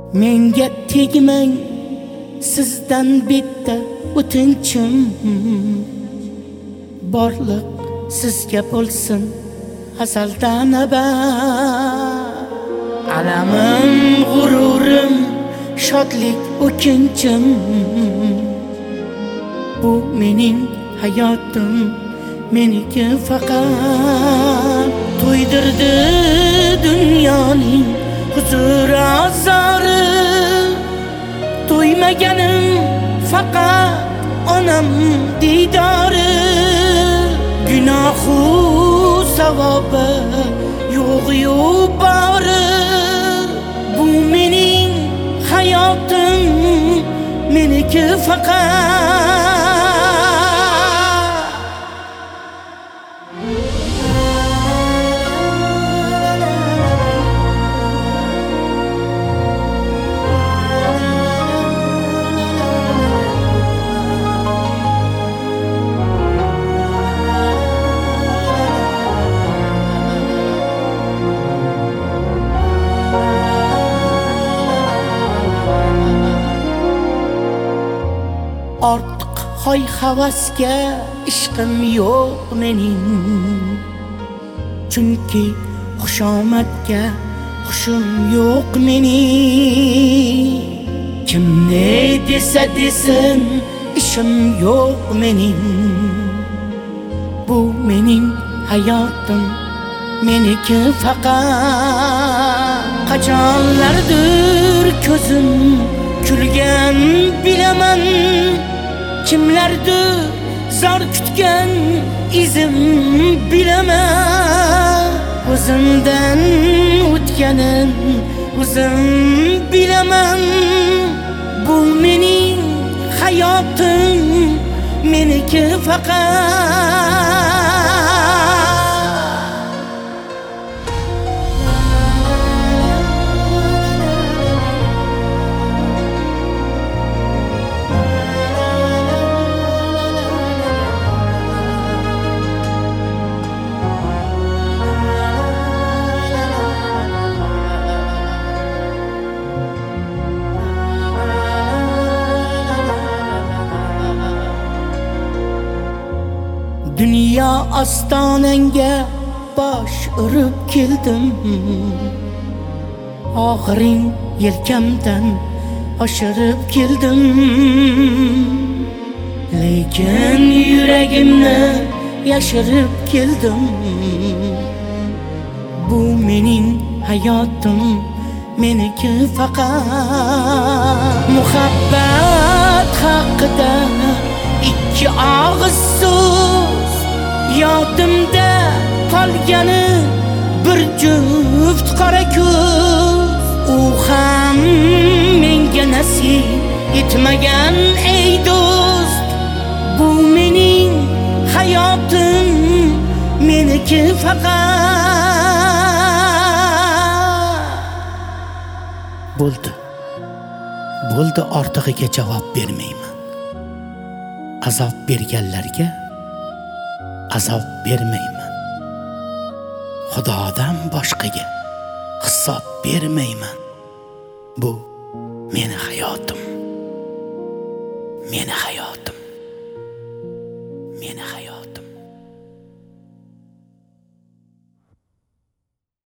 Menga tegmang, sizdan bitta o'tinchim. Borliq sizga bo'lsin azaldan abad. Alamim, g'ururim, shodlik, o'kinchim. Bu mening hayotim, meniki faqat. To'ydirdi dunyoning huzur azori. To'ymaganim faqat onam diydori. Gunohu savobi yo'q-yu bori. Bu mening hayotim, meniki faqat. Ortiq hoy havasga ishqim yo'q mening. Chunki xushomadga xushim yo'q mening. Kim ne desa desin, ishim yo'q mening. Bu mening hayotim, meniki faqat. Qachonlardir ko'zim kulgan bilaman. Kimlardir zor kutgan izim bilaman. O'zimdan o'tganin o'zim bilaman. Bu mening hayotim, meniki faqat. Dünya ostonangga bosh urib keldim. Og'iring yelkamdan oshirib keldim. Lekin yuragimni yashirib keldim. Bu mening hayotim, meniki faqat. Muhabbat haqida ikki og'iz so'z yodimda qolgani bir juft qora ko'z. U ham menga nasib etmagan ey do'st. Bu mening hayotim, meniki faqat. Bo'ldi ortig'iga javob bermayman. Azob berganlarga azob bermayman. Xudodan boshqaga hisob bermayman. Bu meni hayotim, meni hayotim, meni hayotim.